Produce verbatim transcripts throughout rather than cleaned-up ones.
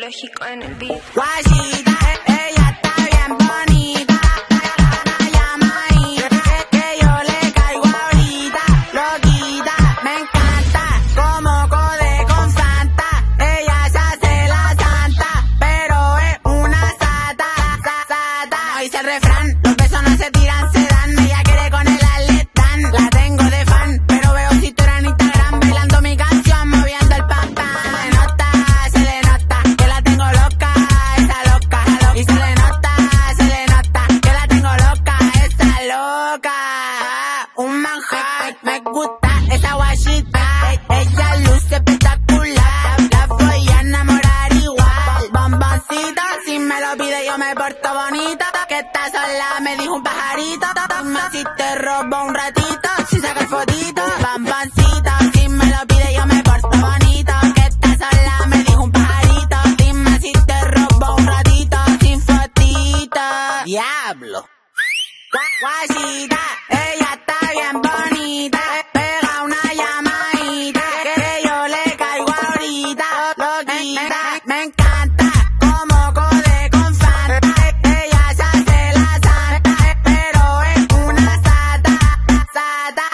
Psicológico en el beat. Guachita, ella está bien bonita. Una llamadita, que yo le caigo ahorita. Loquita, me encanta, como code con Santa. Ella se hace la santa, pero es una sata, sa- sata. No dice el refrán, los besos no se tiran, se dan. Ella quiere con el aletán, la tengo de fan, pero veo si tú eres en Instagram bailando mi canción, moviendo el pan pan. Se le nota, se le nota que la tengo loca, esa loca, y se le nota, se le nota que la tengo loca, esa loca. Un manjar, me gusta esa guachita, ella luce espectacular, la voy a enamorar igual. Bomboncito, si me lo pide yo me porto bonito, que estás sola me dijo un pajarito, dime si te robo un ratito, si sacas fotito. Bomboncito, si me lo pide yo me porto bonito, que estás sola me dijo un pajarito, dime si te robo un ratito, sin fotito. Diablo. Guachita, ella está bien bonita, pega una llamadita, que yo le caigo ahorita. Loquita, me encanta, como code con Fanta. Ella se hace la santa, pero es una sata, sata.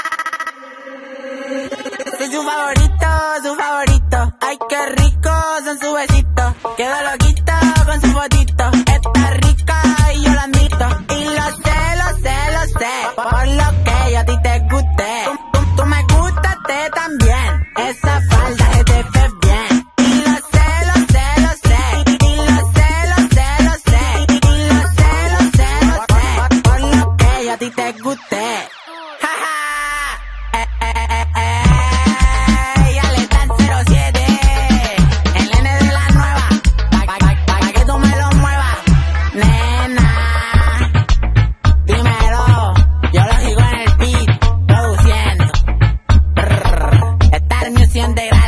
Soy su favorito, su favorito. Ay, qué rico son sus besitos. Quedo loquito con su fotito. Está rica y yo lo admito. Y lo sé, lo sé, lo sé, por lo que yo a ti te gusté. Tú, tú, tú me gustaste también. Esa falda se te ve bien. Y lo sé, lo sé, lo sé. Y lo sé, lo sé, lo sé. Y lo sé, lo sé, lo sé, por lo que yo a ti te gusté. Ja, ja. Eh, eh, eh, eh. Ya le están cero siete. El nene de la nueva. Pa, pa, pa, pa que tú me lo muevas, nena. Dímelo. Yo lo sigo en el beat, produciendo. Brr, Star Music de